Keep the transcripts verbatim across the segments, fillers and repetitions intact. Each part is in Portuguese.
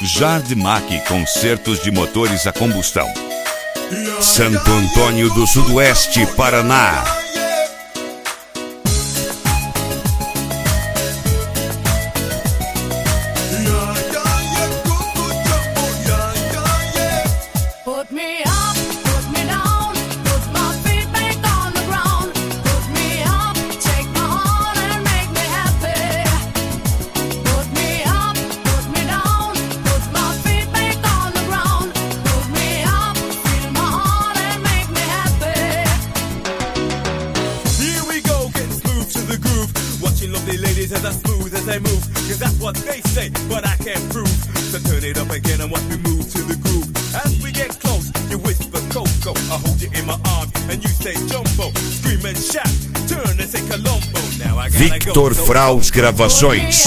Jardmac Concertos de Motores a Combustão. Santo Antônio do Sudoeste, Paraná. As I smooth as they move, cause that's what they say, but I can't prove. So turn it up again and watch me move to the groove. As we get close, you whisper Coco, I hold you in my arms and you say Jumbo. Scream and shout, turn and say Colombo. Now I gotta Victor go. Fraus Gravações.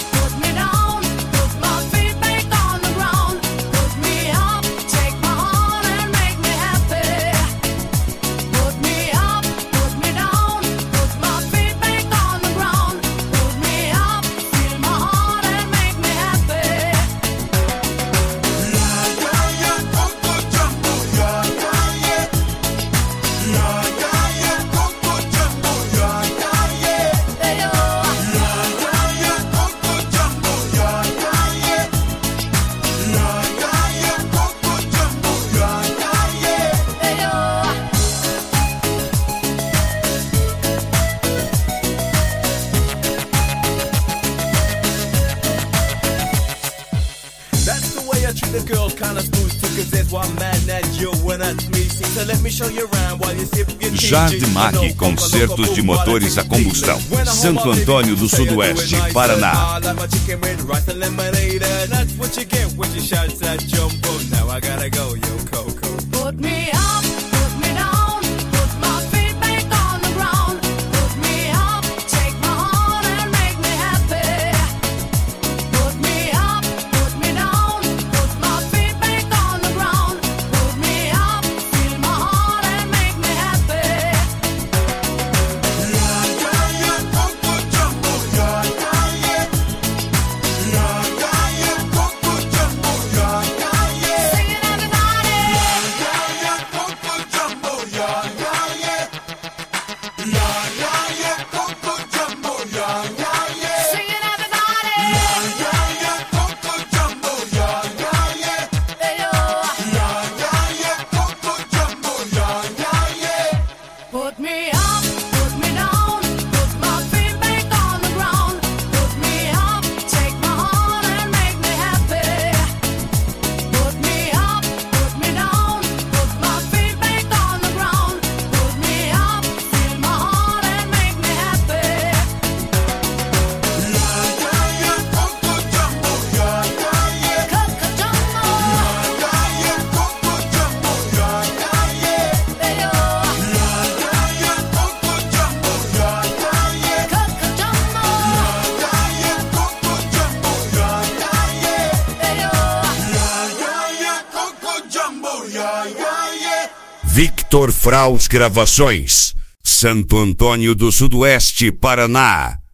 The girls kinda smooth too, cause there's one man that you and that's me. So let me show you around while you sip your tea. Jardmac Concertos de Motores a Combustão. Santo Antônio do Sudoeste, Paraná. That's what you get when you shout that Jumbo. Now I gotta go, yo Coco. Put me up, put me down, put my feet back on the ground. Put me up, take my heart and make me happy. Put me up, put me down, put my feet back on the ground. Put me up, feel my heart and make me happy. Yeah, yeah, yeah, Coco Jumbo, yeah, yeah, yeah. Yeah, yeah, yeah, Coco Jumbo, yeah, yeah, yeah. Sing it everybody. Yeah, yeah, yeah, Coco Jumbo, yeah, yeah, yeah. Yeah, yeah, yeah, Coco Jumbo, yeah, yeah, yeah. Sing it everybody. Yeah, yeah, yeah, Coco Jumbo, yeah, yeah, yeah. Yeah, yeah, yeah, Coco Jumbo, yeah, yeah, yeah. Put me up, put me down, put my feet back on the ground. Put me up, take my heart and make me happy. Put me up, put me down, put my feet back on the ground. Put me up, feel my heart and make me happy. Yeah, yeah, yeah, Coco Jumbo, yeah, yeah, yeah. Coco Jumbo. Yeah, yeah, yeah, Coco Jumbo, yeah, yeah, yeah. Yeah, yeah, yeah, Coco Jumbo, yeah, yeah, yeah. Coco Jumbo. Yeah, yeah, yeah, Coco Jumbo, yeah, yeah, yeah. Yeah, yeah, yeah, Coco Jumbo, yeah, yeah, yeah. Victor Fraus Gravações. Santo Antônio do Sudoeste, Paraná.